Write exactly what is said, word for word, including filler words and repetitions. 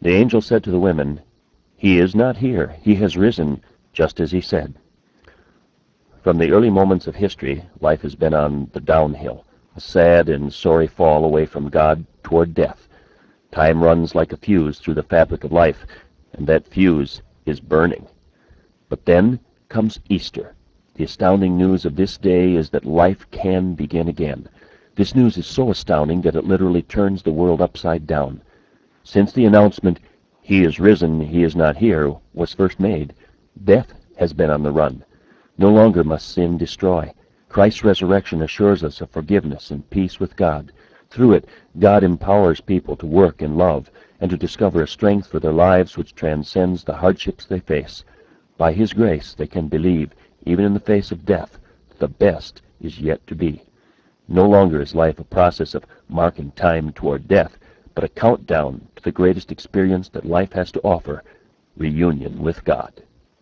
The angel said to the women, "He is not here. He has risen, just as he said." From the early moments of history, life has been on the downhill, a sad and sorry fall away from God toward death. Time runs like a fuse through the fabric of life, and that fuse is burning. But then comes Easter. The astounding news of this day is that life can begin again. This news is so astounding that it literally turns the world upside down. Since the announcement, "He is risen, he is not here," was first made, death has been on the run. No longer must sin destroy. Christ's resurrection assures us of forgiveness and peace with God. Through it, God empowers people to work and love, and to discover a strength for their lives which transcends the hardships they face. By His grace, they can believe, even in the face of death, that the best is yet to be. No longer is life a process of marking time toward death, but a countdown to the greatest experience that life has to offer, reunion with God.